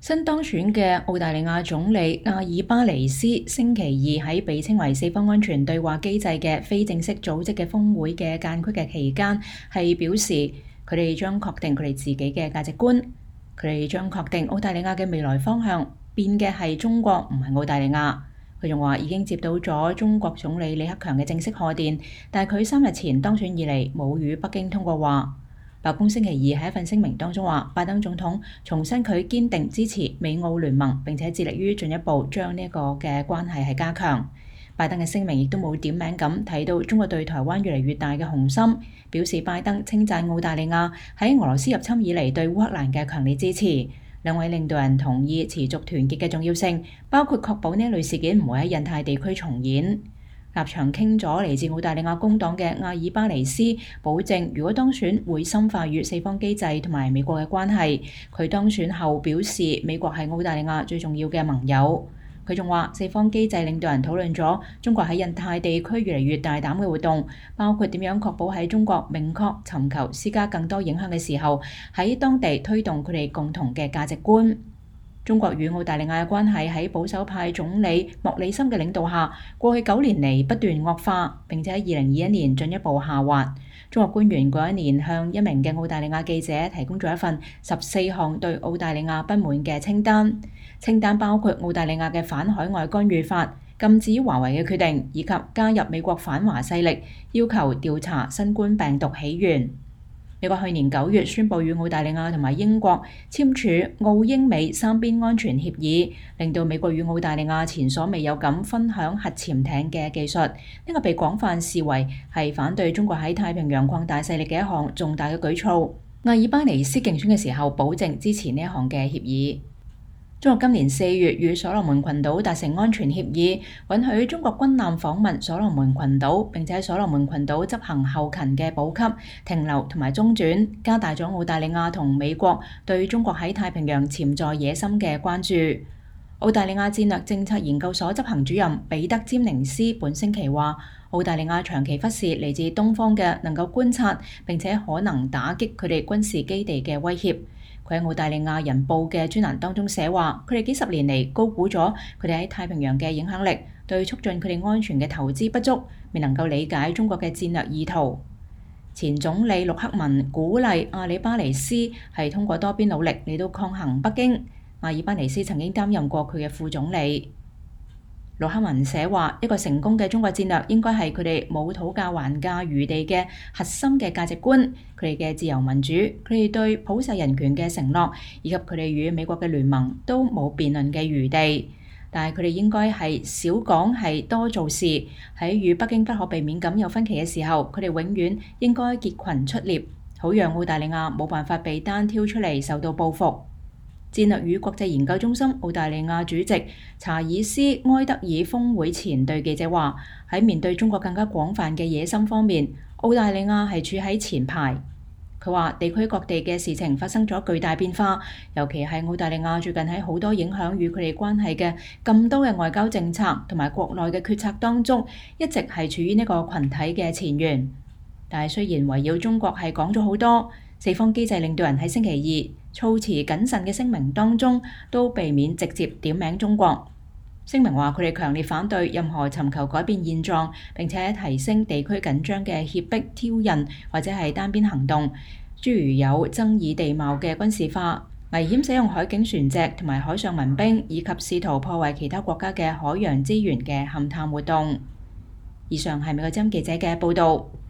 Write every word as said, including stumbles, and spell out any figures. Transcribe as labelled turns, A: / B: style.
A: 新當選嘅澳大利亞總理阿爾巴尼斯星期二喺被稱為四方安全對話機制嘅非正式組織嘅峰會嘅間隙嘅期間，係表示佢哋將確定佢哋自己嘅價值觀，佢哋將確定澳大利亞嘅未來方向，變嘅係中國，唔係澳大利亞。佢仲話已經接到咗中國總理李克強嘅正式賀電，但係佢三日前當選以嚟冇與北京通過話。白宮星期二喺一份聲明當中話，拜登總統重申佢堅定支持美澳聯盟，並且致力於進一步將呢個嘅關係係加強。拜登嘅聲明亦都冇點名咁提到中國對台灣越嚟越大嘅雄心，表示拜登稱讚澳大利亞喺俄羅斯入侵以嚟對烏克蘭嘅強烈支持。兩位領導人同意持續團結嘅重要性，包括確保呢一類事件唔會喺印太地區重演。立場傾咗嚟自澳大利亞工黨嘅阿爾巴尼斯保證，如果當選會深化與四方機制同埋美國嘅關係。佢當選後表示，美國係澳大利亞最重要嘅盟友。佢仲話，四方機制領導人討論咗中國喺印太地區越嚟越大膽嘅活動，包括點樣確保喺中國明確尋求施加更多影響嘅時候，喺當地推動佢哋共同嘅價值觀。中國與澳大利亞嘅關係喺保守派總理莫里森嘅領導下，過去九年嚟不斷惡化，並且喺二零二一年進一步下滑。中國官員嗰一年向一名嘅澳大利亞記者提供咗一份十四項對澳大利亞不滿嘅清單，清單包括澳大利亞嘅反海外干預法、禁止華為嘅決定，以及加入美國反華勢力，要求調查新冠病毒起源。美國去年九月宣布與澳大利亞同埋英國簽署澳英美三邊安全協議，令到美國與澳大利亞前所未有咁分享核潛艇嘅技術。呢個被廣泛視為係反對中國喺太平洋擴大勢力嘅一項重大嘅舉措。阿爾巴尼斯競選嘅時候保證支持呢一項嘅協議。中國今年四月與所羅門群島達成安全協議，允許中國軍艦訪問所羅門群島，並且喺所羅門群島執行後勤嘅補給、停留同埋中轉，加大咗澳大利亞同美國對中國喺太平洋潛在野心嘅關注。澳大利亞戰略政策研究所執行主任彼得詹寧斯本星期話，澳大利亞長期忽視嚟自東方嘅能夠觀察並且可能打擊佢哋軍事基地嘅威脅。佢喺澳大利亞人報嘅專欄當中寫話，佢哋幾十年嚟高估咗佢哋喺太平洋嘅影響力，對促進佢哋安全嘅投資不足，未能夠理解中國嘅戰略意圖。前總理陸克文鼓勵阿里巴尼斯係通過多邊努力嚟到抗衡北京。阿爾巴尼斯曾經擔任過佢嘅副總理。陸克文寫話，一個成功嘅中國戰略應該係佢哋冇討價還價餘地嘅核心嘅價值觀，佢哋嘅自由民主，佢哋對普世人權嘅承諾，以及佢哋與美國嘅聯盟都冇辯論嘅餘地。但係佢哋應該係少講係多做事，喺與北京不可避免咁有分歧嘅時候，佢哋永遠應該結群出獵，好讓澳大利亞冇辦法被單挑出嚟受到報復。戰略與國際研究中心澳大利亞主席查爾斯埃德爾峰會前對記者話，喺面對中國更加廣泛嘅野心方面，澳大利亞係處喺前排。佢話地區各地嘅事情發生咗巨大變化，尤其係澳大利亞最近喺好多影響與佢哋關係嘅咁多嘅外交政策同埋國內嘅決策當中，一直係處於呢個群體嘅前緣。但係雖然圍繞中國係講咗好多，四方機制領導人喺星期二措辭謹慎嘅聲明當中，都避免直接點名中國。聲明話佢哋強烈反對任何尋求改變現狀並且提升地區緊張嘅脅迫、挑釁或者係單邊行動，諸如有爭議地貌嘅軍事化、危險使用海警船隻同埋海上民兵，以及試圖破壞其他國家嘅海洋資源嘅勘探活動。以上係美國之音記者嘅報導。